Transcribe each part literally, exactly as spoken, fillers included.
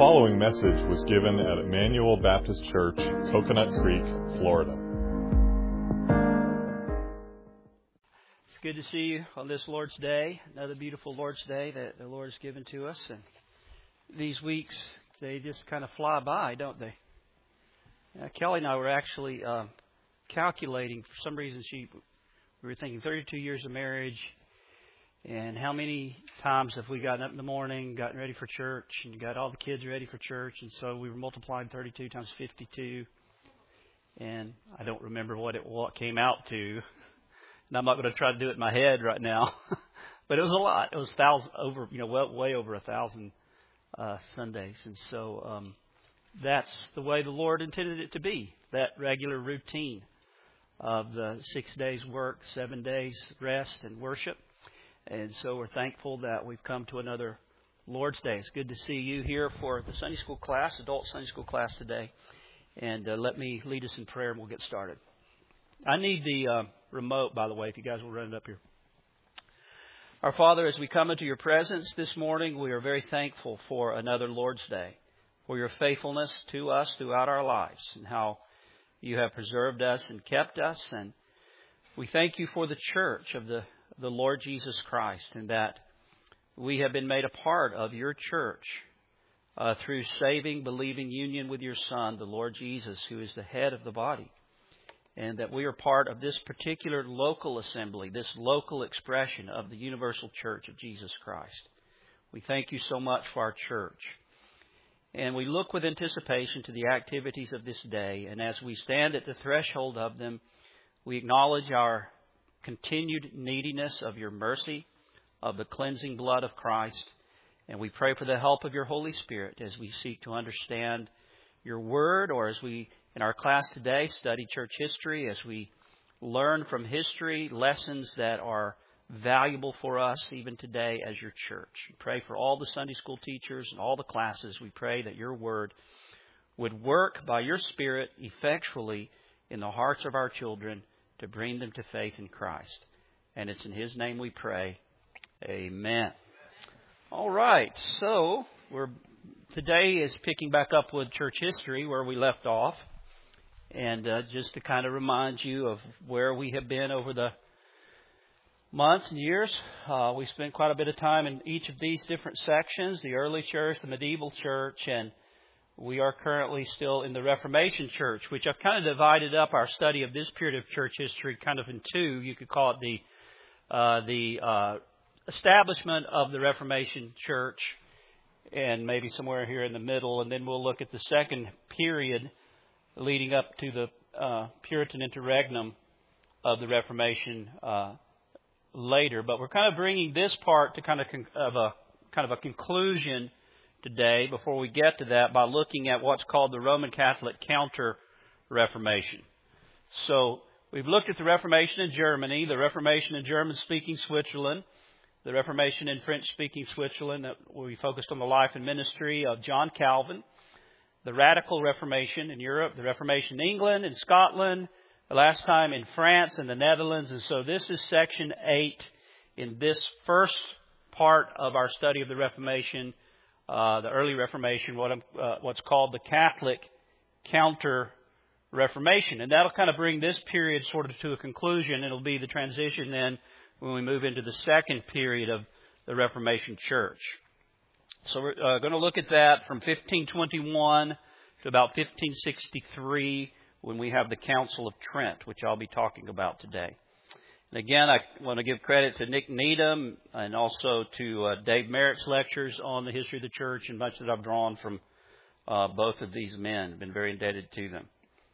following message was given at Emmanuel Baptist Church, Coconut Creek, Florida. It's good to see you on this Lord's Day, another beautiful Lord's Day that the Lord has given to us. And these weeks, they just kind of fly by, don't they? Uh, Kelly and I were actually uh, calculating. For some reason, she we were thinking thirty-two years of marriage. And how many times have we gotten up in the morning, gotten ready for church, and got all the kids ready for church? And so we were multiplying thirty-two times fifty-two. And I don't remember what it what came out to. And I'm not going to try to do it in my head right now. But it was a lot. It was thousand over, you know, well, way over a thousand uh, Sundays. And so um, that's the way the Lord intended it to be, that regular routine of the six days work, seven days rest and worship. And so we're thankful that we've come to another Lord's Day. It's good to see you here for the Sunday school class, adult Sunday school class today. And uh, let me lead us in prayer and we'll get started. I need the uh, remote, by the way, if you guys will run it up here. Our Father, as we come into your presence this morning, we are very thankful for another Lord's Day, for your faithfulness to us throughout our lives and how you have preserved us and kept us. And we thank you for the church of the the Lord Jesus Christ, and that we have been made a part of your church uh, through saving, believing union with your Son, the Lord Jesus, who is the head of the body, and that we are part of this particular local assembly, this local expression of the universal church of Jesus Christ. We thank you so much for our church, and we look with anticipation to the activities of this day, and as we stand at the threshold of them, we acknowledge our continued neediness of your mercy, of the cleansing blood of Christ. And we pray for the help of your Holy Spirit as we seek to understand your word, or as we, in our class today, study church history, as we learn from history lessons that are valuable for us even today as your church. We pray for all the Sunday school teachers and all the classes. We pray that your word would work by your Spirit effectually in the hearts of our children, to bring them to faith in Christ. And it's in His name we pray. Amen. All right. So we're today is picking back up with church history where we left off. And uh, just to kind of remind you of where we have been over the months and years, uh, we spent quite a bit of time in each of these different sections, the early church, the medieval church, and we are currently still in the Reformation Church, which I've kind of divided up our study of this period of church history kind of in two. You could call it the uh, the uh, establishment of the Reformation Church, and maybe somewhere here in the middle. And then we'll look at the second period leading up to the uh, Puritan interregnum of the Reformation uh, later. But we're kind of bringing this part to kind of con- of a kind of a conclusion today, before we get to that, by looking at what's called the Roman Catholic Counter-Reformation. So we've looked at the Reformation in Germany, the Reformation in German-speaking Switzerland, the Reformation in French-speaking Switzerland, that we focused on the life and ministry of John Calvin, the Radical Reformation in Europe, the Reformation in England and Scotland, the last time in France and the Netherlands. And so this is section eight in this first part of our study of the Reformation, Uh, the early Reformation, what uh, what's called the Catholic Counter-Reformation. And that'll kind of bring this period sort of to a conclusion. It'll be the transition then when we move into the second period of the Reformation Church. So we're uh, going to look at that from fifteen twenty-one to about fifteen sixty-three, when we have the Council of Trent, which I'll be talking about today. And again, I want to give credit to Nick Needham and also to uh, Dave Merritt's lectures on the history of the church, and much that I've drawn from uh, both of these men. I've been very indebted to them.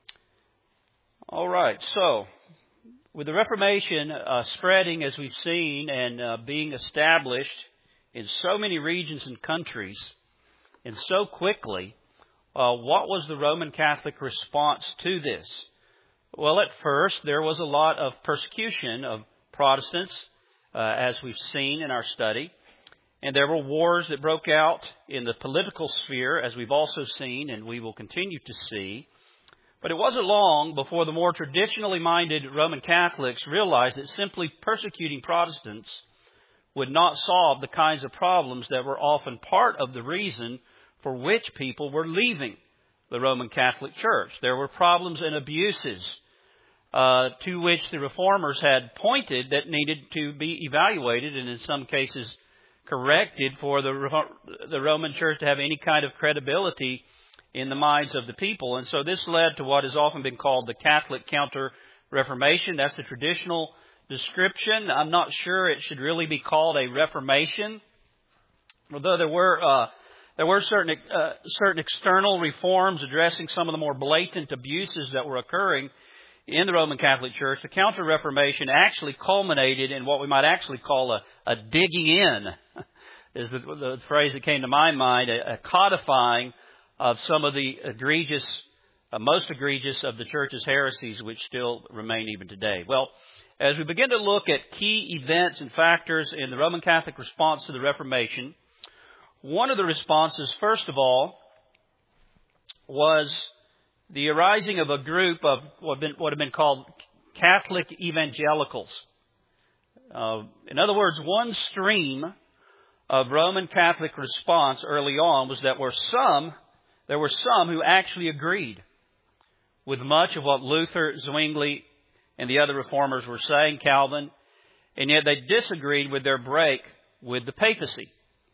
All right, so with the Reformation uh, spreading, as we've seen, and uh, being established in so many regions and countries, and so quickly, uh, what was the Roman Catholic response to this? Well, at first, there was a lot of persecution of Protestants, uh, as we've seen in our study. And there were wars that broke out in the political sphere, as we've also seen, and we will continue to see. But it wasn't long before the more traditionally minded Roman Catholics realized that simply persecuting Protestants would not solve the kinds of problems that were often part of the reason for which people were leaving the Roman Catholic Church. There were problems and abuses uh, to which the reformers had pointed that needed to be evaluated and in some cases corrected for the, the Roman Church to have any kind of credibility in the minds of the people. And so this led to what has often been called the Catholic Counter-Reformation. That's the traditional description. I'm not sure it should really be called a Reformation, although there were uh, there were certain uh, certain external reforms addressing some of the more blatant abuses that were occurring in the Roman Catholic Church. The Counter-Reformation actually culminated in what we might actually call a, a digging in, is the, the phrase that came to my mind, a, a codifying of some of the egregious, uh, most egregious of the Church's heresies, which still remain even today. Well, as we begin to look at key events and factors in the Roman Catholic response to the Reformation, one of the responses, first of all, was the arising of a group of what have been, what have been called Catholic evangelicals. Uh, in other words, one stream of Roman Catholic response early on was that were some, there were some who actually agreed with much of what Luther, Zwingli, and the other reformers were saying, Calvin, and yet they disagreed with their break with the papacy.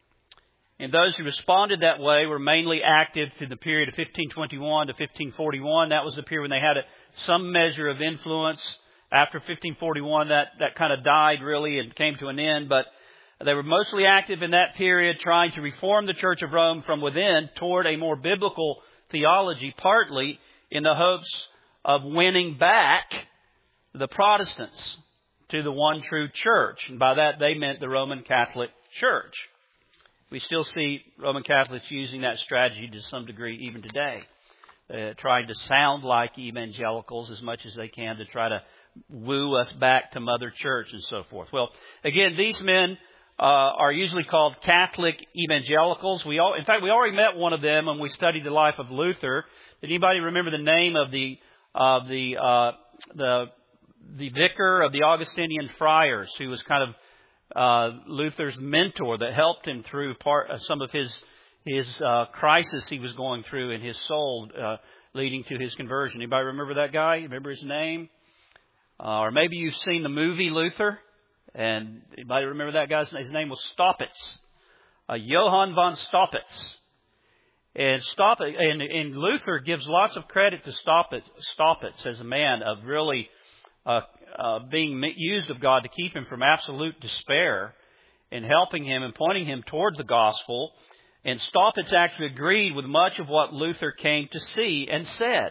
And those who responded that way were mainly active through the period of fifteen twenty-one to fifteen forty-one. That was the period when they had a, some measure of influence. After fifteen forty-one, that, that kind of died really and came to an end. But they were mostly active in that period trying to reform the Church of Rome from within toward a more biblical theology, partly in the hopes of winning back the Protestants to the one true church. And by that they meant the Roman Catholic Church. We still see Roman Catholics using that strategy to some degree even today, uh, trying to sound like evangelicals as much as they can to try to woo us back to Mother Church and so forth. Well, again, these men uh, are usually called Catholic evangelicals. We all, in fact, we already met one of them when we studied the life of Luther. Did anybody remember the name of the of the uh, the the vicar of the Augustinian friars, who was kind of Uh, Luther's mentor that helped him through part uh, some of his his uh, crisis he was going through in his soul, uh, leading to his conversion? Anybody remember that guy? Remember his name? Uh, or maybe you've seen the movie Luther, and anybody remember that guy's name? His name was Staupitz, uh, Johann von Staupitz. And Staupitz, and, and Luther gives lots of credit to Staupitz, Staupitz as a man of really Uh, uh, being used of God to keep him from absolute despair and helping him and pointing him toward the gospel. And Staupitz actually agreed with much of what Luther came to see and said.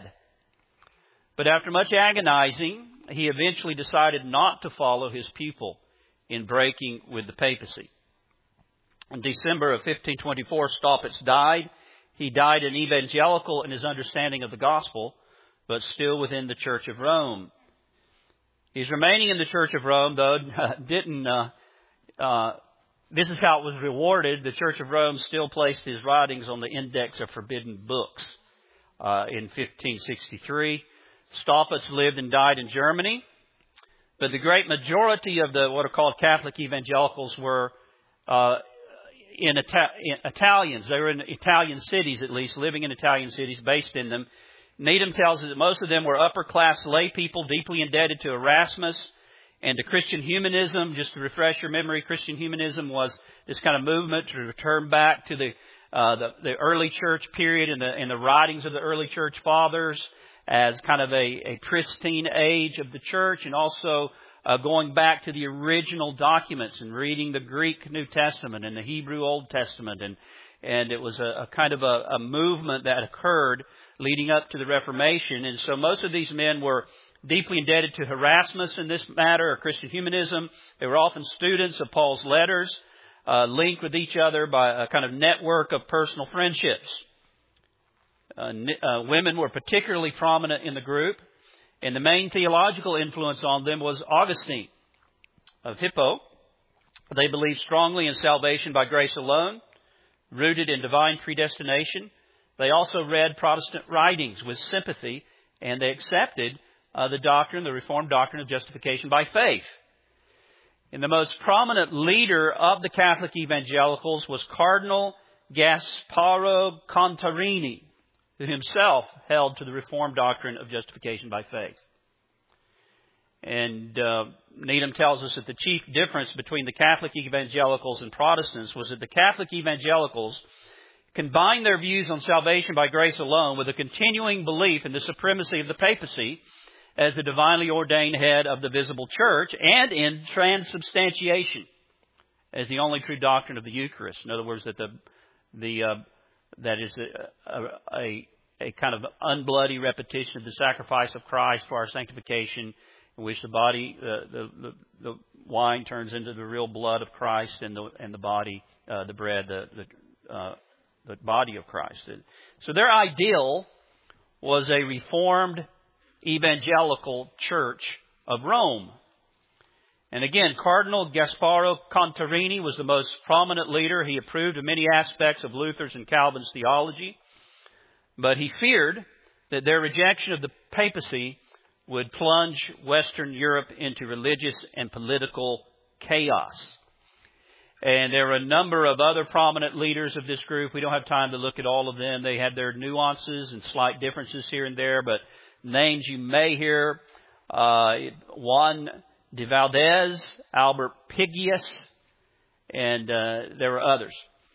But after much agonizing, he eventually decided not to follow his people in breaking with the papacy. In December of fifteen twenty-four, Staupitz died. He died an evangelical in his understanding of the gospel, but still within the Church of Rome. He's remaining in the Church of Rome, though, didn't, uh, uh, this is how it was rewarded. The Church of Rome still placed his writings on the Index of Forbidden Books uh, in fifteen sixty-three. Staupitz lived and died in Germany, but the great majority of the what are called Catholic evangelicals were uh, in, Ita- in Italians. They were in Italian cities, at least, living in Italian cities, based in them. Needham tells us that most of them were upper-class lay people, deeply indebted to Erasmus and to Christian humanism. Just to refresh your memory, Christian humanism was this kind of movement to return back to the uh, the, the early church period and the, and the writings of the early church fathers as kind of a, a pristine age of the church, and also uh, going back to the original documents and reading the Greek New Testament and the Hebrew Old Testament. And, and it was a, a kind of a, a movement that occurred leading up to the Reformation. And so most of these men were deeply indebted to Erasmus in this matter, or Christian humanism. They were often students of Paul's letters, uh, linked with each other by a kind of network of personal friendships. Uh, uh, women were particularly prominent in the group, and the main theological influence on them was Augustine of Hippo. They believed strongly in salvation by grace alone, rooted in divine predestination. They also read Protestant writings with sympathy, and they accepted uh, the doctrine, the Reformed doctrine of justification by faith. And the most prominent leader of the Catholic evangelicals was Cardinal Gasparo Contarini, who himself held to the Reformed doctrine of justification by faith. And uh, Needham tells us that the chief difference between the Catholic evangelicals and Protestants was that the Catholic evangelicals combined their views on salvation by grace alone with a continuing belief in the supremacy of the papacy as the divinely ordained head of the visible church, and in transubstantiation as the only true doctrine of the Eucharist. In other words, that the the uh, that is a, a, a, a kind of unbloody repetition of the sacrifice of Christ for our sanctification, in which the body, uh, the, the the wine turns into the real blood of Christ, and the and the body, uh, the bread, the the, uh, the body of Christ. So their ideal was a reformed evangelical church of Rome. And again, Cardinal Gasparo Contarini was the most prominent leader. He approved of many aspects of Luther's and Calvin's theology, but he feared that their rejection of the papacy would plunge Western Europe into religious and political chaos. And there were a number of other prominent leaders of this group. We don't have time to look at all of them. They had their nuances and slight differences here and there, but names you may hear, uh, Juan de Valdez, Albert Pigius, and uh, there were others.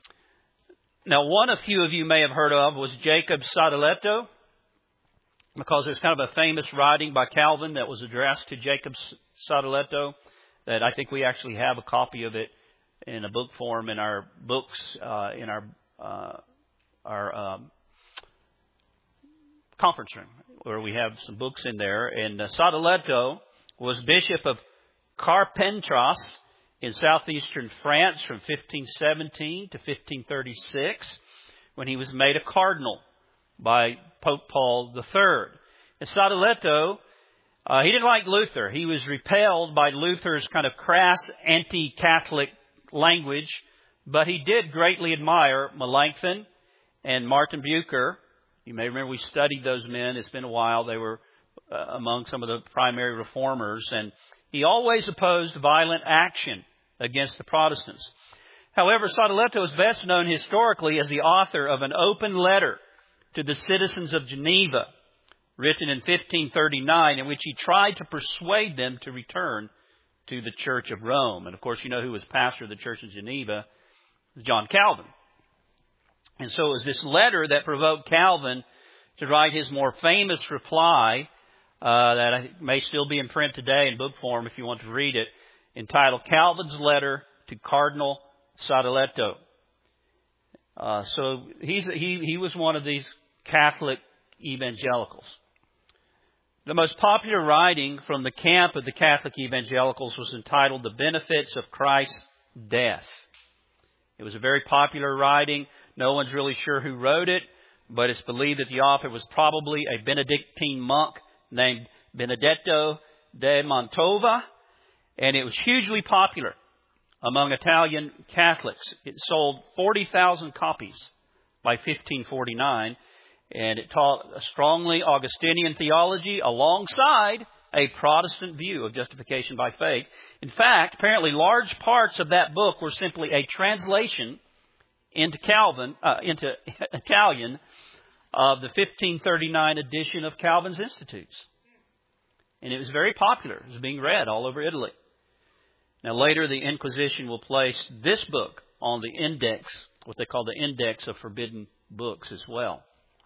Now, one a few of you may have heard of was Jacob Sadoleto, because there's kind of a famous writing by Calvin that was addressed to Jacob Sadoleto, that I think we actually have a copy of it in a book form in our books, uh, in our uh, our um, conference room, where we have some books in there. And uh, Sadoleto was bishop of Carpentras in southeastern France from fifteen seventeen to fifteen thirty-six, when he was made a cardinal by Pope Paul the Third. And Sadoleto, uh, he didn't like Luther. He was repelled by Luther's kind of crass anti-Catholic language, but he did greatly admire Melanchthon and Martin Bucer. You may remember we studied those men. It's been a while. They were uh, among some of the primary reformers, and he always opposed violent action against the Protestants. However, Sadoleto is best known historically as the author of an open letter to the citizens of Geneva, written in fifteen thirty-nine, in which he tried to persuade them to return to the Church of Rome. And of course, you know who was pastor of the Church of Geneva? John Calvin. And so it was this letter that provoked Calvin to write his more famous reply, uh, that I think may still be in print today in book form if you want to read it, entitled Calvin's Letter to Cardinal Sadoleto. Uh, so he's, he, he was one of these Catholic evangelicals. The most popular writing from the camp of the Catholic evangelicals was entitled The Benefits of Christ's Death. It was a very popular writing. No one's really sure who wrote it, but it's believed that the author was probably a Benedictine monk named Benedetto de Mantova, and it was hugely popular among Italian Catholics. It sold forty thousand copies by fifteen forty-nine, and it taught a strongly Augustinian theology alongside a Protestant view of justification by faith. In fact, apparently large parts of that book were simply a translation into Calvin, uh, into Italian of the fifteen thirty-nine edition of Calvin's Institutes. And it was very popular. It was being read all over Italy. Now later the Inquisition will place this book on the index, what they call the Index of Forbidden Books as well.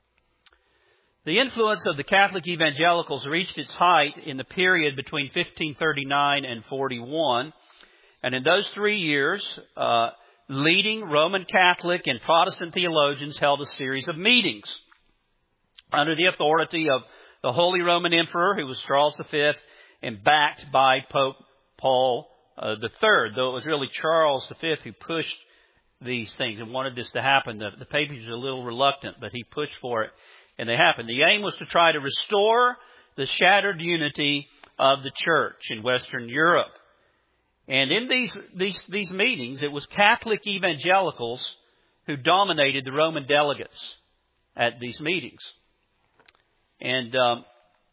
The influence of the Catholic evangelicals reached its height in the period between fifteen thirty-nine and forty-one. And in those three years, uh, leading Roman Catholic and Protestant theologians held a series of meetings under the authority of the Holy Roman Emperor, who was Charles the Fifth, and backed by Pope Paul uh, the Third, though it was really Charles the Fifth who pushed these things and wanted this to happen. The, the papacy was a little reluctant, but he pushed for it, and they happened. The aim was to try to restore the shattered unity of the church in Western Europe. And in these, these, these meetings, it was Catholic evangelicals who dominated the Roman delegates at these meetings. And um,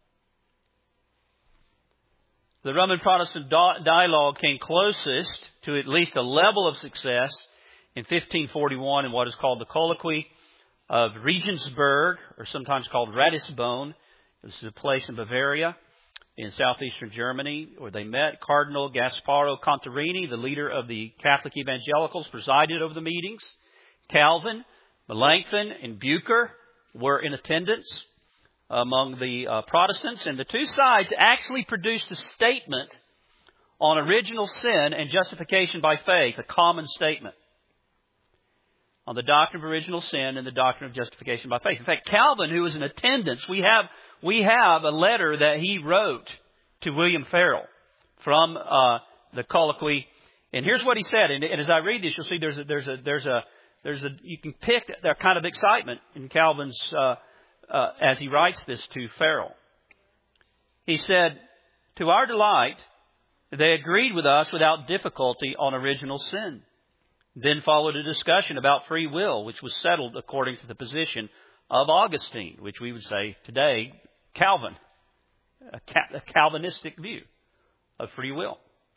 the Roman Protestant dialogue came closest to at least a level of success in fifteen forty-one in what is called the Colloquy of Regensburg, or sometimes called Ratisbon. This is a place in Bavaria, in southeastern Germany, where they met. Cardinal Gasparo Contarini, the leader of the Catholic Evangelicals, presided over the meetings. Calvin, Melanchthon, and Bucer were in attendance among the uh, Protestants, and the two sides actually produced a statement on original sin and justification by faith, a common statement on the doctrine of original sin and the doctrine of justification by faith. In fact, Calvin, who was in attendance, we have we have a letter that he wrote to William Farel from uh, the Colloquy, and here's what he said. And, and as I read this, you'll see there's a there's a there's a there's a you can pick that kind of excitement in Calvin's uh, uh, as he writes this to Farel. He said, "To our delight, they agreed with us without difficulty on original sin. Then followed a discussion about free will, which was settled according to the position of Augustine," which we would say today, Calvin, a, a Calvinistic view of free will.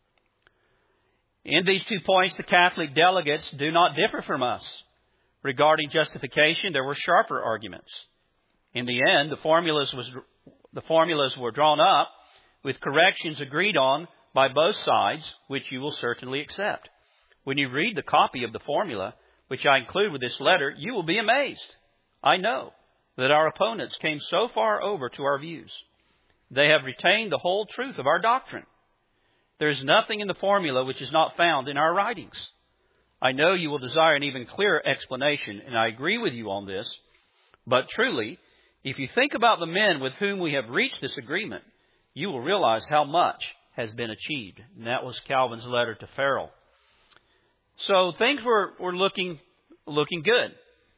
"In these two points, the Catholic delegates do not differ from us. Regarding justification, there were sharper arguments. In the end, the formulas, was, the formulas were drawn up with corrections agreed on by both sides, which you will certainly accept. When you read the copy of the formula, which I include with this letter, you will be amazed. I know that our opponents came so far over to our views. They have retained the whole truth of our doctrine. There is nothing in the formula which is not found in our writings. I know you will desire an even clearer explanation, and I agree with you on this. But truly, if you think about the men with whom we have reached this agreement, you will realize how much has been achieved." And that was Calvin's letter to Farel. So things were, were looking looking good.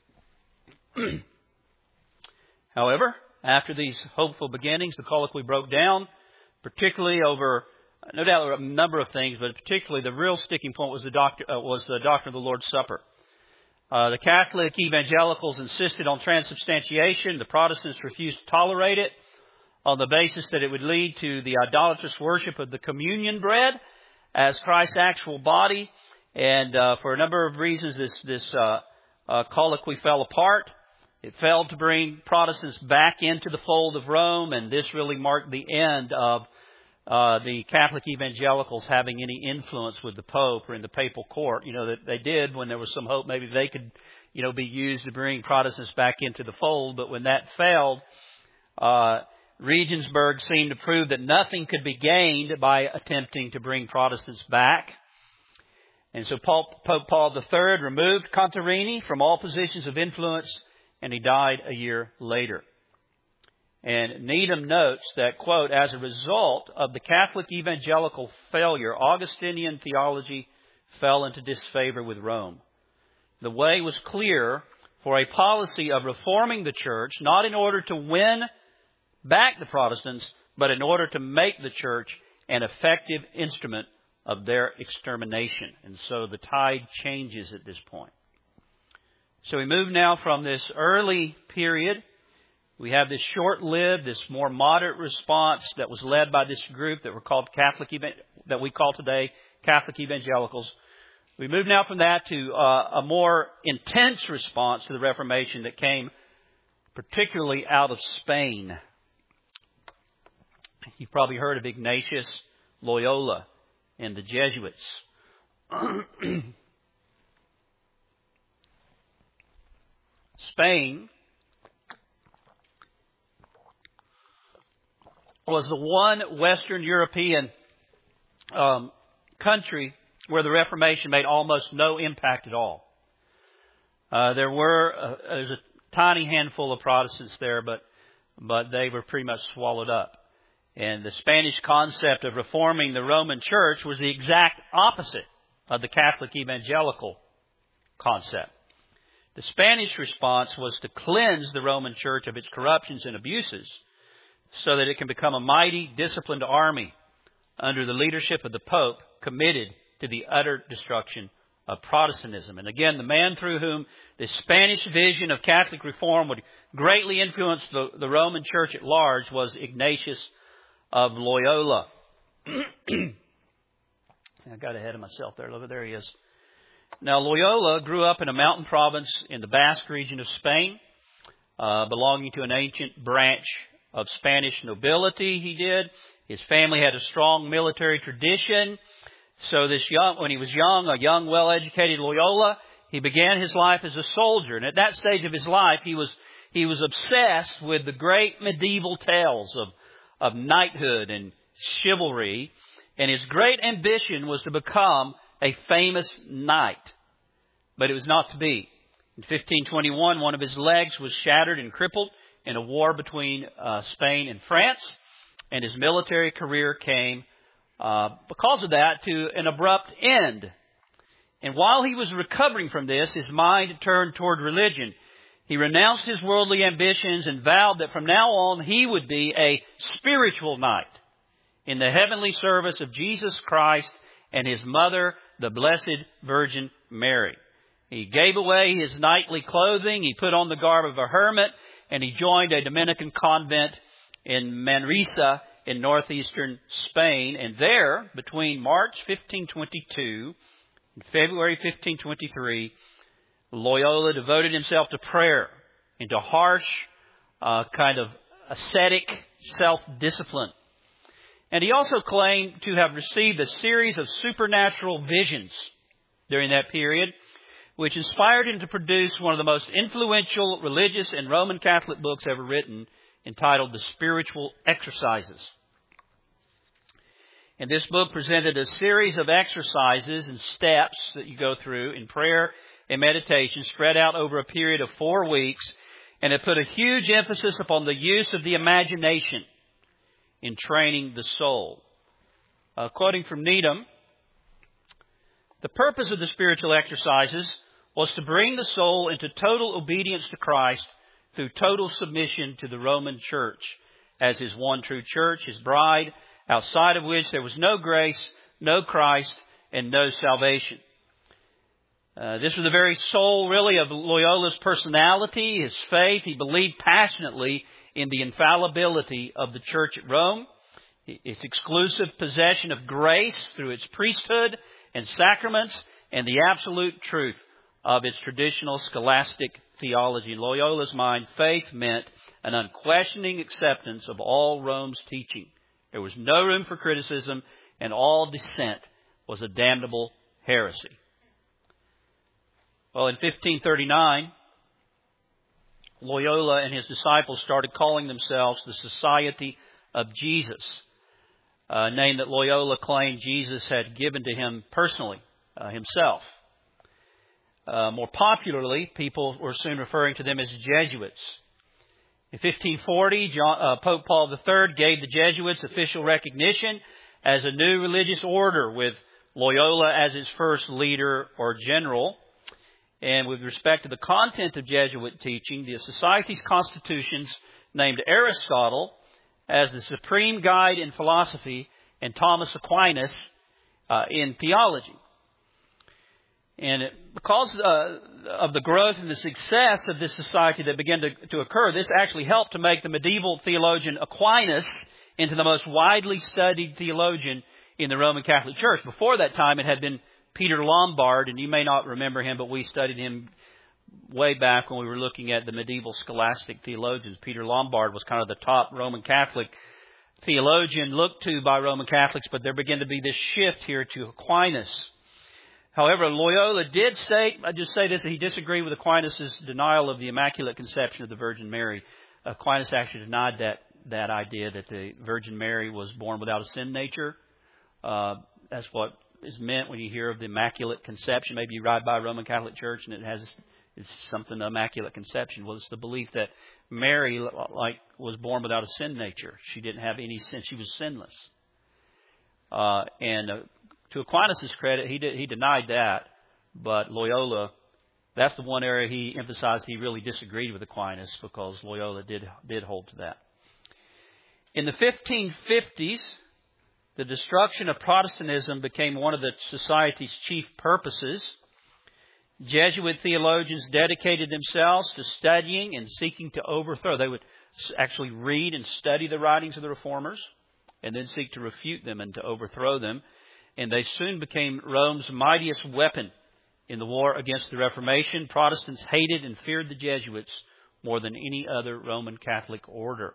However, after these hopeful beginnings, the colloquy broke down, particularly over, no doubt, a number of things, but particularly the real sticking point was the, doctor, uh, was the doctrine of the Lord's Supper. Uh, the Catholic evangelicals insisted on transubstantiation. The Protestants refused to tolerate it on the basis that it would lead to the idolatrous worship of the communion bread as Christ's actual body. And uh, for a number of reasons, this, this uh, uh, colloquy fell apart. It failed to bring Protestants back into the fold of Rome, and this really marked the end of uh, the Catholic evangelicals having any influence with the Pope or in the papal court. You know, that they did when there was some hope maybe they could, you know, be used to bring Protestants back into the fold. But when that failed, uh, Regensburg seemed to prove that nothing could be gained by attempting to bring Protestants back. And so Pope Paul the Third removed Contarini from all positions of influence, and he died a year later. And Needham notes that, quote, "As a result of the Catholic evangelical failure, Augustinian theology fell into disfavor with Rome. The way was clear for a policy of reforming the church, not in order to win back the Protestants, but in order to make the church an effective instrument of their extermination." And so the tide changes at this point. So we move now from this early period. We have this short-lived, this more moderate response that was led by this group that were called Catholic, that we call today Catholic evangelicals. We move now from that to uh, a more intense response to the Reformation that came particularly out of Spain. You've probably heard of Ignatius Loyola and the Jesuits. Spain was the one Western European um, country where the Reformation made almost no impact at all. Uh, there were uh, there's a tiny handful of Protestants there, but but they were pretty much swallowed up. And the Spanish concept of reforming the Roman Church was the exact opposite of the Catholic evangelical concept. The Spanish response was to cleanse the Roman Church of its corruptions and abuses so that it can become a mighty, disciplined army under the leadership of the Pope, committed to the utter destruction of Protestantism. And again, the man through whom the Spanish vision of Catholic reform would greatly influence the, the Roman Church at large was Ignatius of Loyola. I got ahead of myself there. Look, there he is. Now, Loyola grew up in a mountain province in the Basque region of Spain, uh, belonging to an ancient branch of Spanish nobility, he did. His family had a strong military tradition. So this young, when he was young, a young, well-educated Loyola, he began his life as a soldier. And at that stage of his life, he was he was obsessed with the great medieval tales of, of knighthood and chivalry. And his great ambition was to become a famous knight. But it was not to be. In fifteen twenty-one, one of his legs was shattered and crippled in a war between uh, Spain and France. And his military career came, uh, because of that, to an abrupt end. And while he was recovering from this, his mind turned toward religion. He renounced his worldly ambitions and vowed that from now on he would be a spiritual knight in the heavenly service of Jesus Christ and His mother, the Blessed Virgin Mary. He gave away his knightly clothing, he put on the garb of a hermit, and he joined a Dominican convent in Manresa in northeastern Spain. And there, between March fifteen twenty-two and February fifteen twenty-three, Loyola devoted himself to prayer, into harsh, uh, kind of ascetic self-discipline. And he also claimed to have received a series of supernatural visions during that period, which inspired him to produce one of the most influential religious and Roman Catholic books ever written, entitled The Spiritual Exercises. And this book presented a series of exercises and steps that you go through in prayer and meditation, spread out over a period of four weeks, and it put a huge emphasis upon the use of the imagination in training the soul. Uh, quoting from Needham, the purpose of the spiritual exercises was to bring the soul into total obedience to Christ through total submission to the Roman Church as His one true church, His bride, outside of which there was no grace, no Christ, and no salvation. Uh, this was the very soul, really, of Loyola's personality, his faith. He believed passionately in the infallibility of the Church at Rome, its exclusive possession of grace through its priesthood and sacraments, and the absolute truth of its traditional scholastic theology. In Loyola's mind, faith meant an unquestioning acceptance of all Rome's teaching. There was no room for criticism, and all dissent was a damnable heresy. Well, in fifteen thirty-nine, Loyola and his disciples started calling themselves the Society of Jesus, a name that Loyola claimed Jesus had given to him personally, uh, himself. Uh, more popularly, people were soon referring to them as Jesuits. In fifteen forty, John, uh, Pope Paul the Third gave the Jesuits official recognition as a new religious order, with Loyola as its first leader or general. And with respect to the content of Jesuit teaching, the Society's constitutions named Aristotle as the supreme guide in philosophy and Thomas Aquinas uh, in theology. And it, because uh, of the growth and the success of this society that began to, to occur, this actually helped to make the medieval theologian Aquinas into the most widely studied theologian in the Roman Catholic Church. Before that time, it had been Peter Lombard, and you may not remember him, but we studied him way back when we were looking at the medieval scholastic theologians. Peter Lombard was kind of the top Roman Catholic theologian looked to by Roman Catholics, but there began to be this shift here to Aquinas. However, Loyola did state, I just say this, that he disagreed with Aquinas' denial of the Immaculate Conception of the Virgin Mary. Aquinas actually denied that, that idea that the Virgin Mary was born without a sin nature. Uh, that's what is meant when you hear of the Immaculate Conception. Maybe you ride by a Roman Catholic Church and it has it's something Immaculate Conception. Well, it's the belief that Mary, like, was born without a sin nature. She didn't have any sin. She was sinless. Uh, and uh, to Aquinas' credit, he did, he denied that. But Loyola, that's the one area he emphasized he really disagreed with Aquinas, because Loyola did did hold to that. In the fifteen fifties, the destruction of Protestantism became one of the Society's chief purposes. Jesuit theologians dedicated themselves to studying and seeking to overthrow. They would actually read and study the writings of the Reformers and then seek to refute them and to overthrow them. And they soon became Rome's mightiest weapon In the war against the Reformation, Protestants hated and feared the Jesuits more than any other Roman Catholic order.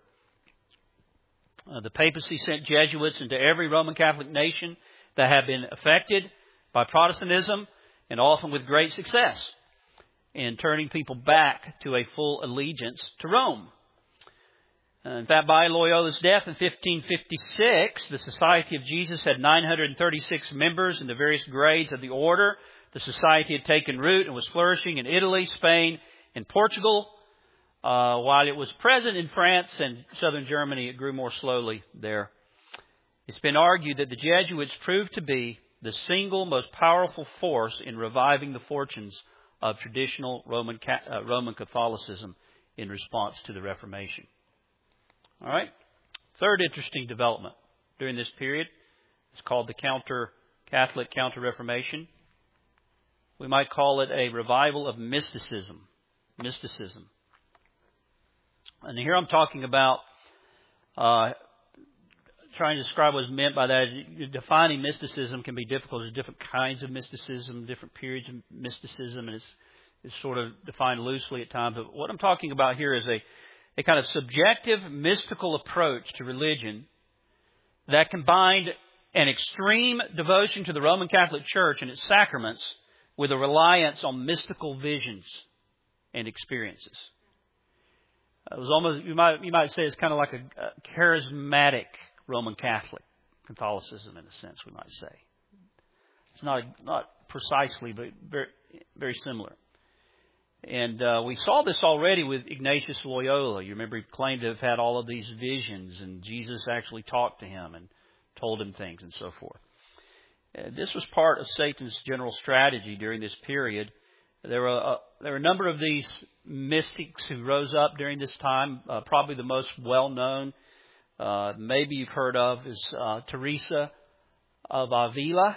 Uh, the papacy sent Jesuits into every Roman Catholic nation that had been affected by Protestantism, and often with great success in turning people back to a full allegiance to Rome. Uh, in fact, by Loyola's death in fifteen fifty-six, the Society of Jesus had nine hundred thirty-six members in the various grades of the order. The society had taken root and was flourishing in Italy, Spain, and Portugal. Uh, while it was present in France and southern Germany, it grew more slowly there. It's been argued that the Jesuits proved to be the single most powerful force in reviving the fortunes of traditional Roman uh, Roman Catholicism in response to the Reformation. All right. Third interesting development during this period is called the Counter-Catholic Counter-Reformation. We might call it a revival of mysticism. Mysticism. And here I'm talking about uh, trying to describe what is meant by that. Defining mysticism can be difficult. There's different kinds of mysticism, different periods of mysticism, and it's, it's sort of defined loosely at times. But what I'm talking about here is a, a kind of subjective, mystical approach to religion that combined an extreme devotion to the Roman Catholic Church and its sacraments with a reliance on mystical visions and experiences. It was almost, you might you might say it's kind of like a, a charismatic Roman Catholic Catholicism in a sense, we might say. It's not not precisely, but very very similar. And uh, we saw this already with Ignatius Loyola. You remember he claimed to have had all of these visions, and Jesus actually talked to him and told him things and so forth. Uh, this was part of Satan's general strategy during this period. There were a, there were a number of these mystics who rose up during this time. Uh, probably the most well-known, uh, maybe you've heard of, is uh, Teresa of Avila.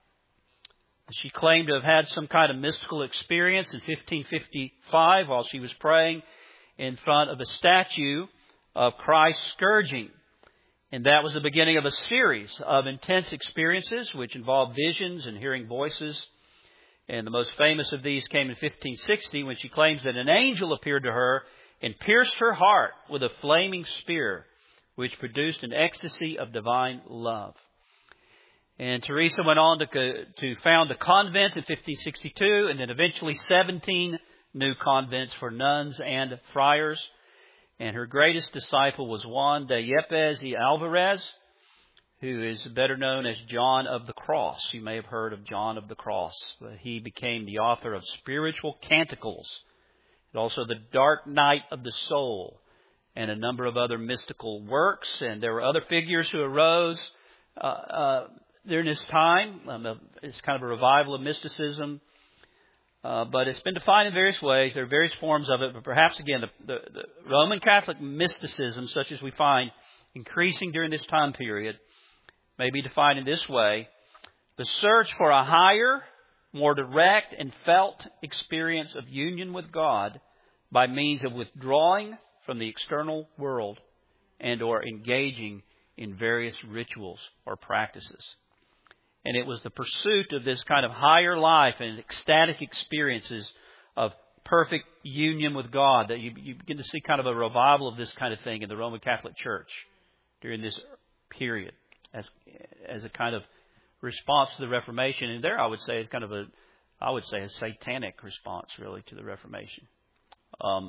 She claimed to have had some kind of mystical experience in fifteen fifty-five while she was praying in front of a statue of Christ scourging. And that was the beginning of a series of intense experiences which involved visions and hearing voices. And the most famous of these came in fifteen sixty when she claims that an angel appeared to her and pierced her heart with a flaming spear, which produced an ecstasy of divine love. And Teresa went on to, to found a convent in fifteen sixty-two, and then eventually seventeen new convents for nuns and friars. And her greatest disciple was Juan de Yepes y Alvarez, who is better known as John of the Cross. You may have heard of John of the Cross. He became the author of Spiritual Canticles, and also The Dark Night of the Soul, and a number of other mystical works. And there were other figures who arose uh, uh, during this time. Um, it's kind of a revival of mysticism. Uh, but it's been defined in various ways. There are various forms of it. But perhaps, again, the, the, the Roman Catholic mysticism, such as we find increasing during this time period, may be defined in this way: the search for a higher, more direct and felt experience of union with God by means of withdrawing from the external world and or engaging in various rituals or practices. And it was the pursuit of this kind of higher life and ecstatic experiences of perfect union with God that you, you begin to see kind of a revival of this kind of thing in the Roman Catholic Church during this period as as a kind of response to the Reformation. And there I would say it's kind of a, I would say a satanic response really to the Reformation. Um,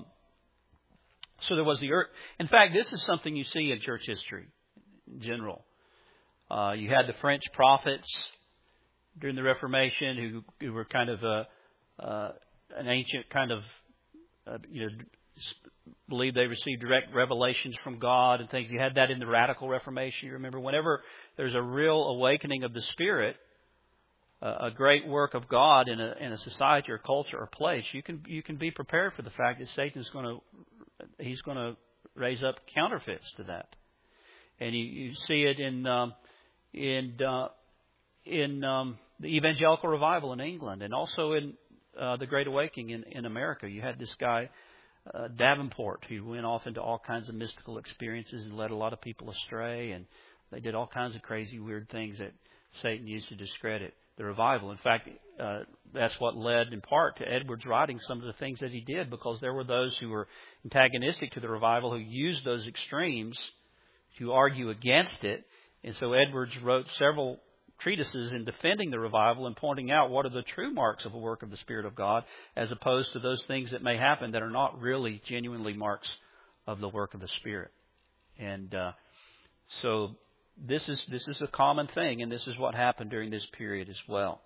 so there was the, in fact, this is something you see in church history in general. Uh, you had the French prophets during the Reformation who, who were kind of a, uh, an ancient kind of, uh, you know, believed they received direct revelations from God and things. You had that in the Radical Reformation. You remember, whenever there's a real awakening of the Spirit, uh, a great work of God in a in a society or culture or place, you can you can be prepared for the fact that Satan's going to he's going to raise up counterfeits to that, and you, you see it in um, in uh, in um, the Evangelical Revival in England, and also in uh, the Great Awakening in, in America. You had this guy uh, Davenport who went off into all kinds of mystical experiences and led a lot of people astray, and they did all kinds of crazy, weird things that Satan used to discredit the revival. In fact, uh, that's what led in part to Edwards writing some of the things that he did, because there were those who were antagonistic to the revival who used those extremes to argue against it. And so Edwards wrote several treatises in defending the revival and pointing out what are the true marks of a work of the Spirit of God, as opposed to those things that may happen that are not really genuinely marks of the work of the Spirit. And uh, so this is this is a common thing, and this is what happened during this period as well.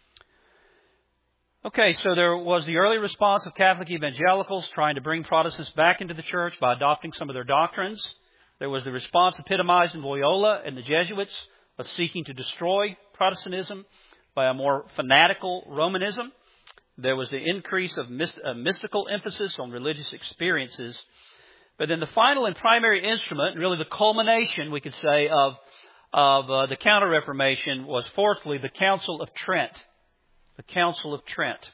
Okay, so there was the early response of Catholic evangelicals trying to bring Protestants back into the church by adopting some of their doctrines. There was the response epitomized in Loyola and the Jesuits of seeking to destroy Protestantism by a more fanatical Romanism. There was the increase of myst- uh, mystical emphasis on religious experiences. But then the final and primary instrument, and really the culmination, we could say, of, of uh, the Counter-Reformation was, fourthly, the Council of Trent. The Council of Trent.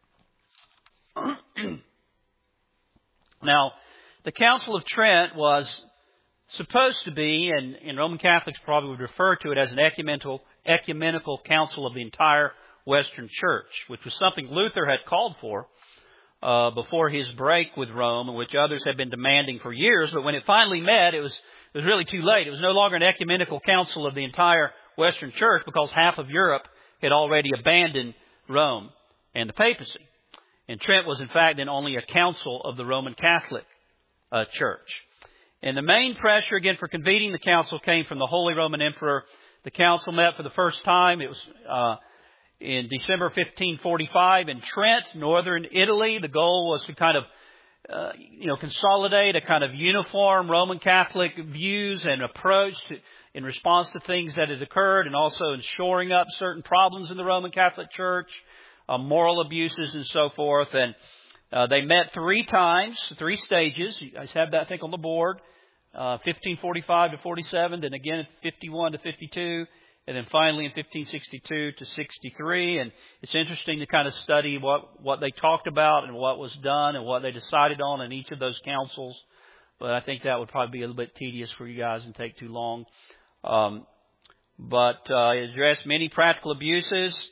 Now, the Council of Trent was supposed to be, and, and Roman Catholics probably would refer to it as an ecumenical, ecumenical council of the entire Western Church, which was something Luther had called for uh, before his break with Rome, and which others had been demanding for years. But when it finally met, it was it was really too late. It was no longer an ecumenical council of the entire Western Church, because half of Europe had already abandoned Rome and the papacy. And Trent was, in fact, then only a council of the Roman Catholic uh, Church. And the main pressure, again, for convening the council came from the Holy Roman Emperor. The council met for the first time. It was uh, in December fifteen forty-five in Trent, northern Italy. The goal was to kind of, uh, you know, consolidate a kind of uniform Roman Catholic views and approach to, in response to things that had occurred, and also in shoring up certain problems in the Roman Catholic Church, uh, moral abuses and so forth. And uh, they met three times, three stages. You guys have that, I think, on the board. Uh, fifteen forty-five to forty-seven, then again fifty-one to fifty-two, and then finally in fifteen sixty-two to sixty-three. And it's interesting to kind of study what, what they talked about and what was done and what they decided on in each of those councils. But I think that would probably be a little bit tedious for you guys and take too long. Um, but uh, it addressed many practical abuses,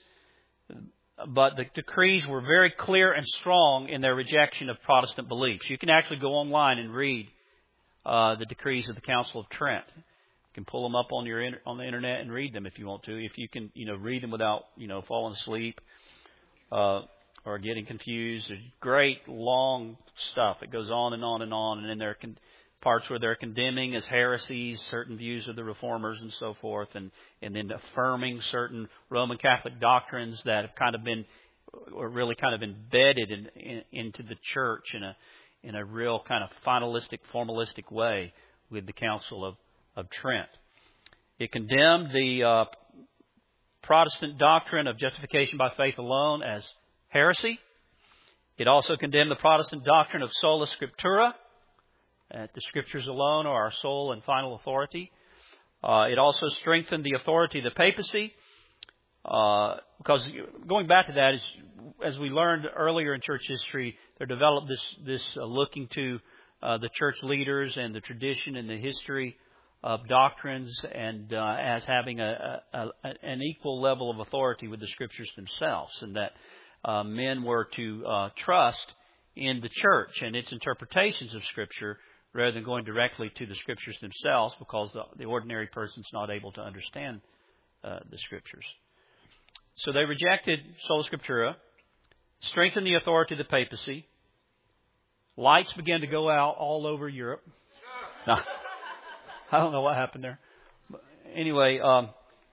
but the decrees were very clear and strong in their rejection of Protestant beliefs. You can actually go online and read Uh, the decrees of the Council of Trent. You can pull them up on your on the internet and read them if you want to. If you can, you know, read them without, you know, falling asleep uh, or getting confused. There's great long stuff. It goes on and on and on, and then there are con- parts where they're condemning as heresies certain views of the Reformers and so forth, and and then affirming certain Roman Catholic doctrines that have kind of been, or really kind of embedded in, in, into the church in a in a real kind of finalistic, formalistic way with the Council of, of Trent. It condemned the uh, Protestant doctrine of justification by faith alone as heresy. It also condemned the Protestant doctrine of sola scriptura, that the Scriptures alone are our sole and final authority. Uh, it also strengthened the authority of the papacy, uh, because going back to that, is, as we learned earlier in church history, there developed this this uh, looking to uh, the church leaders and the tradition and the history of doctrines, and uh, as having a, a, a an equal level of authority with the Scriptures themselves, and that uh, men were to uh, trust in the church and its interpretations of Scripture rather than going directly to the Scriptures themselves, because the, the ordinary person's not able to understand uh, the Scriptures. So they rejected sola scriptura, strengthened the authority of the papacy. Lights began to go out all over Europe. No, I don't know what happened there. But anyway, um,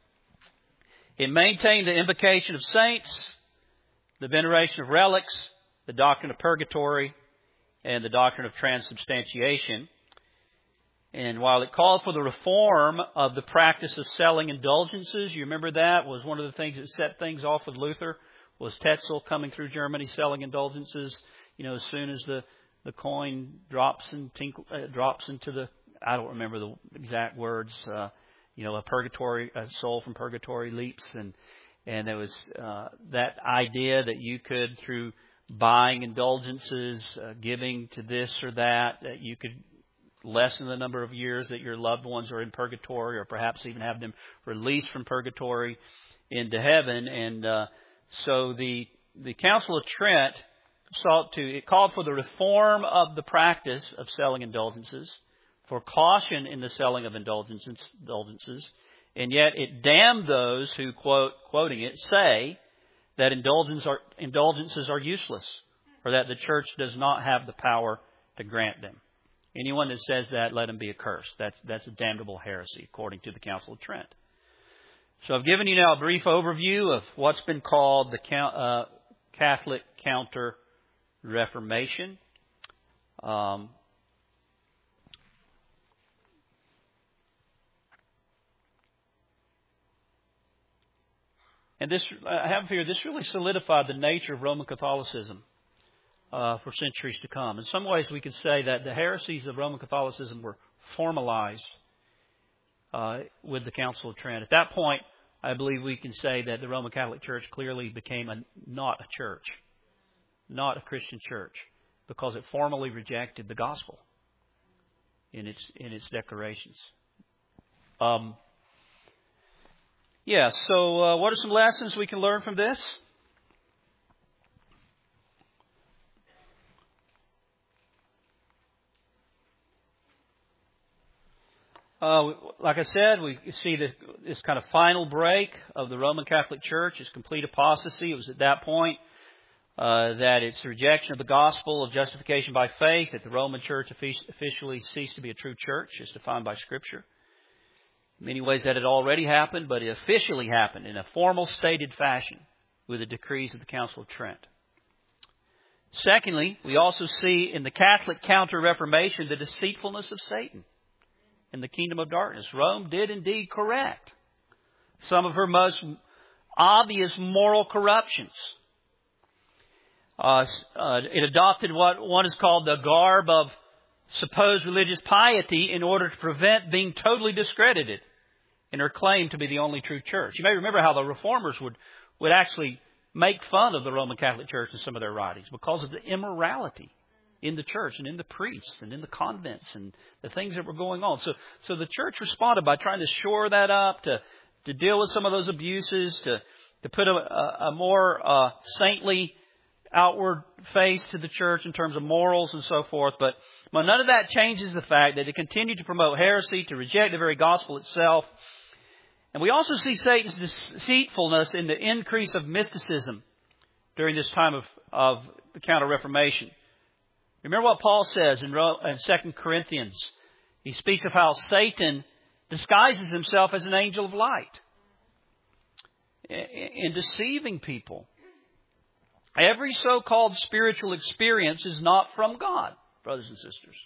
it maintained the invocation of saints, the veneration of relics, the doctrine of purgatory, and the doctrine of transubstantiation. And while it called for the reform of the practice of selling indulgences, you remember that was one of the things that set things off with Luther, was Tetzel coming through Germany selling indulgences. You know, as soon as the, the coin drops and tinkle, uh, drops into the, I don't remember the exact words, uh, you know, a purgatory, a soul from purgatory leaps, and and there was uh, that idea that you could, through buying indulgences, uh, giving to this or that, that you could lessen the number of years that your loved ones are in purgatory, or perhaps even have them released from purgatory. into heaven. And uh, so the the Council of Trent sought to, it called for the reform of the practice of selling indulgences, for caution in the selling of indulgences, indulgences, and yet it damned those who, quote, quoting it, say that indulgences are, indulgences are useless, or that the church does not have the power to grant them. Anyone that says that, let him be accursed. That's, that's a damnable heresy, according to the Council of Trent. So I've given you now a brief overview of what's been called the uh, Catholic Counter-Reformation. Um, and this, I have here, this really solidified the nature of Roman Catholicism uh, for centuries to come. In some ways, we could say that the heresies of Roman Catholicism were formalized uh, with the Council of Trent. At that point, I believe we can say that the Roman Catholic Church clearly became a, not a church, not a Christian church, because it formally rejected the gospel in its in its declarations. Um, yeah, so uh, what are some lessons we can learn from this? Uh, like I said, we see the, this kind of final break of the Roman Catholic Church, its complete apostasy. It was at that point uh, that its rejection of the gospel of justification by faith, that the Roman Church officially ceased to be a true church, as defined by Scripture. In many ways that had already happened, but it officially happened in a formal, stated fashion with the decrees of the Council of Trent. Secondly, we also see in the Catholic Counter-Reformation the deceitfulness of Satan in the kingdom of darkness. Rome did indeed correct some of her most obvious moral corruptions. Uh, uh, it adopted what one is called the garb of supposed religious piety in order to prevent being totally discredited in her claim to be the only true church. You may remember how the Reformers would, would actually make fun of the Roman Catholic Church in some of their writings because of the immorality in the church and in the priests and in the convents and the things that were going on. So so the church responded by trying to shore that up, to, to deal with some of those abuses, to, to put a, a, a more uh, saintly outward face to the church in terms of morals and so forth. But, but none of that changes the fact that they continue to promote heresy, to reject the very gospel itself. And we also see Satan's deceitfulness in the increase of mysticism during this time of, of the Counter-Reformation. Remember what Paul says in Second Corinthians. He speaks of how Satan disguises himself as an angel of light in deceiving people. Every so-called spiritual experience is not from God, brothers and sisters.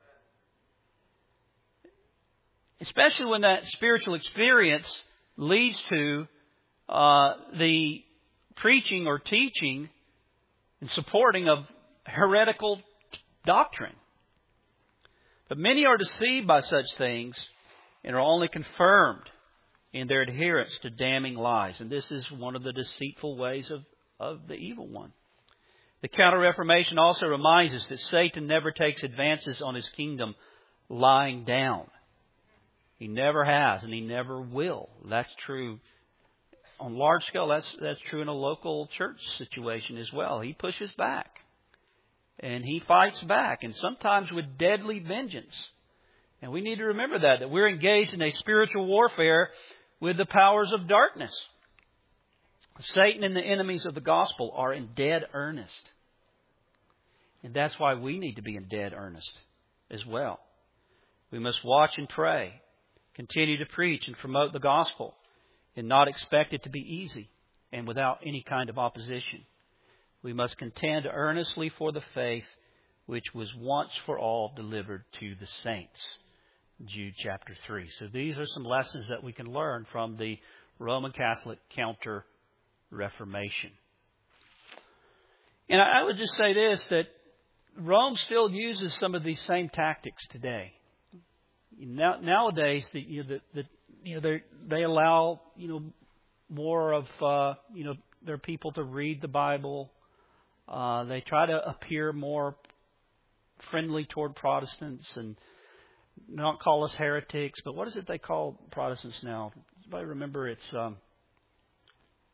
Especially when that spiritual experience leads to uh, the preaching or teaching and supporting of heretical doctrine. But many are deceived by such things and are only confirmed in their adherence to damning lies. And this is one of the deceitful ways of, of the evil one. The Counter-Reformation also reminds us that Satan never takes advances on his kingdom lying down. He never has, and he never will. That's true on large scale. That's that's true in a local church situation as well. He pushes back. And he fights back, and sometimes with deadly vengeance. And we need to remember that, that we're engaged in a spiritual warfare with the powers of darkness. Satan and the enemies of the gospel are in dead earnest. And that's why we need to be in dead earnest as well. We must watch and pray, continue to preach and promote the gospel, and not expect it to be easy and without any kind of opposition. We must contend earnestly for the faith which was once for all delivered to the saints. Jude chapter three. So these are some lessons that we can learn from the Roman Catholic Counter-Reformation. And I would just say this, that Rome still uses some of these same tactics today. Now, nowadays, the, you know, the, the, you know, they they allow you know more of uh, you know their people to read the Bible. Uh, they try to appear more friendly toward Protestants and not call us heretics. But what is it they call Protestants now? Does anybody remember? It's um,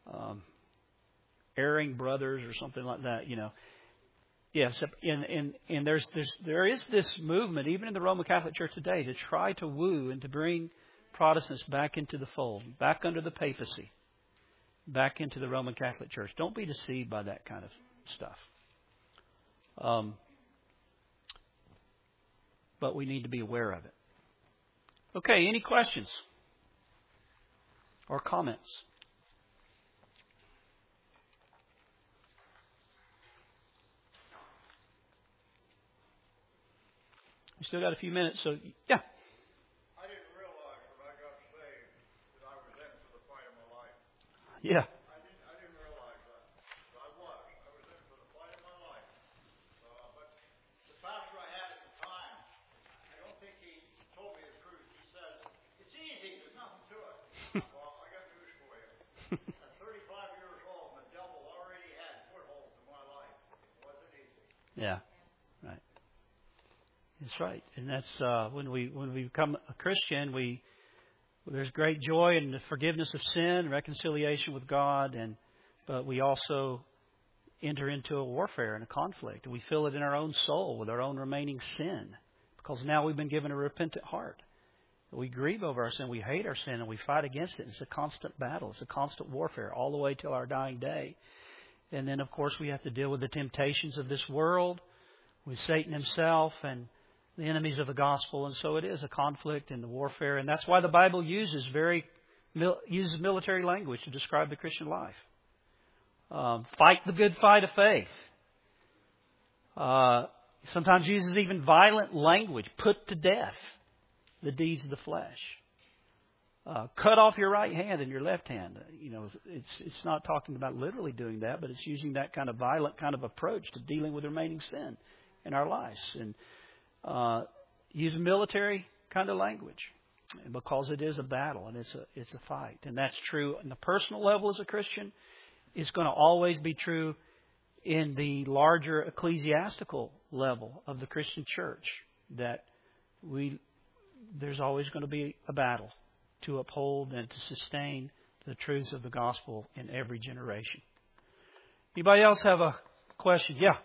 um, erring brothers or something like that, you know. Yes, and, and, and there's, there's, there is this movement, even in the Roman Catholic Church today, to try to woo and to bring Protestants back into the fold, back under the papacy, back into the Roman Catholic Church. Don't be deceived by that kind of stuff. Um, but we need to be aware of it. Okay, any questions or comments? We still got a few minutes, so yeah. I didn't realize when I got saved that I was in for the fight of my life. Yeah. I didn't, I didn't realize that. But I was. I was in for the fight of my life. Uh, but the pastor I had at the time, I don't think he told me the truth. He said, it's easy. There's nothing to it. Well, I got news for you. At thirty-five years old, the devil already had footholds in my life. It wasn't easy. Yeah. Right. That's right, and that's uh, when we when we become a Christian, we there's great joy in the forgiveness of sin, reconciliation with God, and but we also enter into a warfare and a conflict, and we feel it in our own soul with our own remaining sin, because now we've been given a repentant heart. We grieve over our sin, we hate our sin, and we fight against it. It's a constant battle. It's a constant warfare all the way till our dying day. And then, of course, we have to deal with the temptations of this world, with Satan himself, and the enemies of the gospel. And so it is a conflict and the warfare. And that's why the Bible uses very uses military language to describe the Christian life. Um, fight the good fight of faith. Uh, sometimes uses even violent language. Put to death the deeds of the flesh. Uh, cut off your right hand and your left hand. You know, it's it's not talking about literally doing that, but it's using that kind of violent kind of approach to dealing with remaining sin in our lives. And uh, use military kind of language because it is a battle and it's a it's a fight. And that's true on the personal level as a Christian. It's going to always be true in the larger ecclesiastical level of the Christian church, that we there's always going to be a battle to uphold and to sustain the truths of the gospel in every generation. Anybody else have a question? Yeah.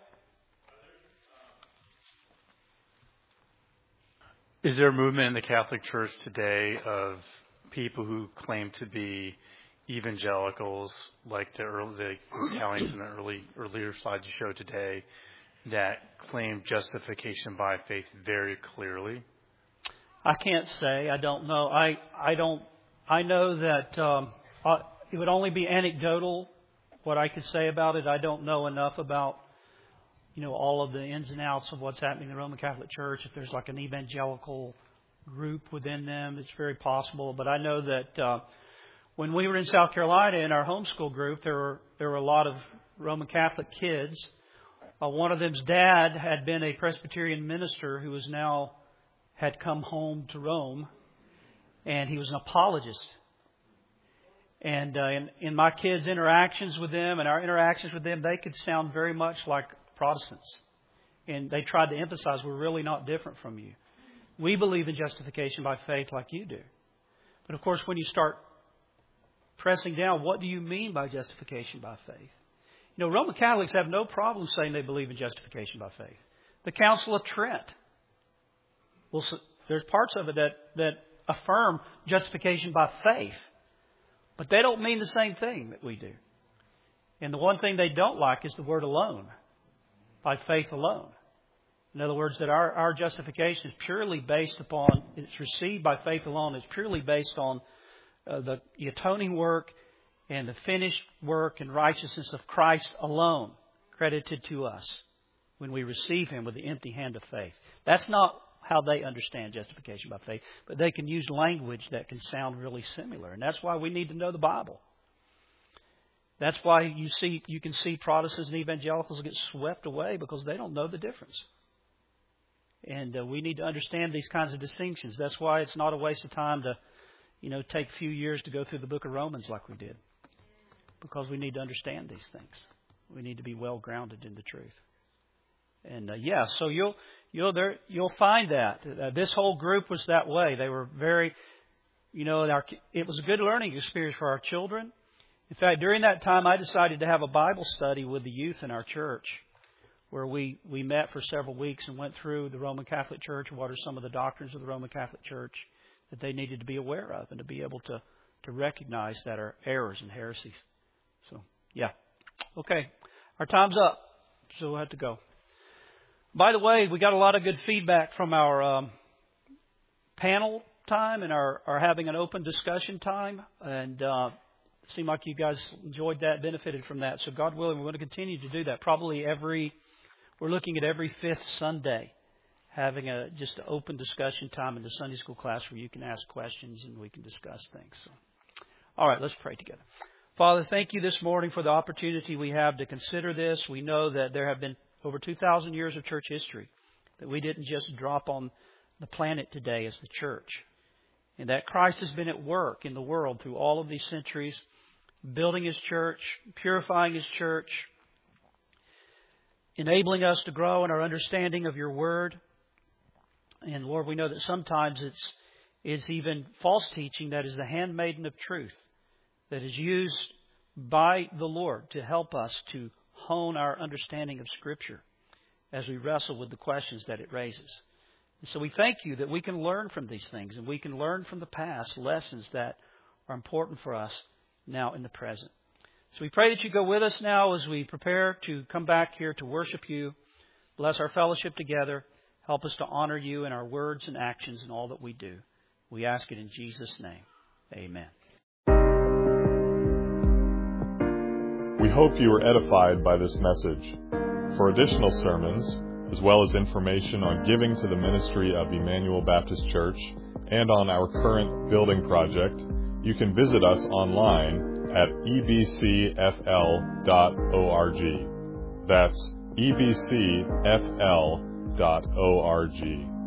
Is there a movement in the Catholic Church today of people who claim to be evangelicals, like the early the Italians in the early earlier slides you showed today, that claim justification by faith very clearly? I can't say. I don't know. I I don't. I know that um, uh, it would only be anecdotal what I could say about it. I don't know enough about, you know, all of the ins and outs of what's happening in the Roman Catholic Church. If there's like an evangelical group within them, it's very possible. But I know that uh, when we were in South Carolina in our homeschool group, there were there were a lot of Roman Catholic kids. Uh, one of them's dad had been a Presbyterian minister who is now had come home to Rome, and he was an apologist. And uh, in, in my kids' interactions with them and our interactions with them, they could sound very much like Protestants. And they tried to emphasize, we're really not different from you. We believe in justification by faith like you do. But of course, when you start pressing down, what do you mean by justification by faith? You know, Roman Catholics have no problem saying they believe in justification by faith. The Council of Trent, well, there's parts of it that, that affirm justification by faith, but they don't mean the same thing that we do. And the one thing they don't like is the word alone, by faith alone. In other words, that our, our justification is purely based upon, it's received by faith alone, it's purely based on uh, the, the atoning work and the finished work and righteousness of Christ alone, credited to us when we receive Him with the empty hand of faith. That's not how they understand justification by faith, but they can use language that can sound really similar. And that's why we need to know the Bible. That's why you see you can see Protestants and evangelicals get swept away because they don't know the difference. And uh, we need to understand these kinds of distinctions. That's why it's not a waste of time to, you know, take a few years to go through the book of Romans like we did. Because we need to understand these things. We need to be well grounded in the truth. And uh, yeah, so you'll you'll there you'll find that uh, this whole group was that way. They were very, you know, our, it was a good learning experience for our children. In fact, during that time, I decided to have a Bible study with the youth in our church, where we, we met for several weeks and went through the Roman Catholic Church, what are some of the doctrines of the Roman Catholic Church that they needed to be aware of and to be able to, to recognize that are errors and heresies. So, yeah. Okay. Our time's up, so we'll have to go. By the way, we got a lot of good feedback from our um, panel time and our, our having an open discussion time. And uh, it seemed like you guys enjoyed that, benefited from that. So God willing, we're going to continue to do that. Probably every... We're looking at every fifth Sunday having a just an open discussion time in the Sunday school class where you can ask questions and we can discuss things. So, all right, let's pray together. Father, thank you this morning for the opportunity we have to consider this. We know that there have been over two thousand years of church history, that we didn't just drop on the planet today as the church, and that Christ has been at work in the world through all of these centuries, building His church, purifying His church, enabling us to grow in our understanding of your word. And Lord, we know that sometimes it's, it's even false teaching that is the handmaiden of truth, that is used by the Lord to help us to hone our understanding of Scripture as we wrestle with the questions that it raises. And so we thank you that we can learn from these things, and we can learn from the past lessons that are important for us now in the present. So we pray that you go with us now as we prepare to come back here to worship you. Bless our fellowship together. Help us to honor you in our words and actions in all that we do. We ask it in Jesus' name. Amen. We hope you were edified by this message. For additional sermons, as well as information on giving to the ministry of Emmanuel Baptist Church and on our current building project, you can visit us online at e b c f l dot org. That's e b c f l dot org.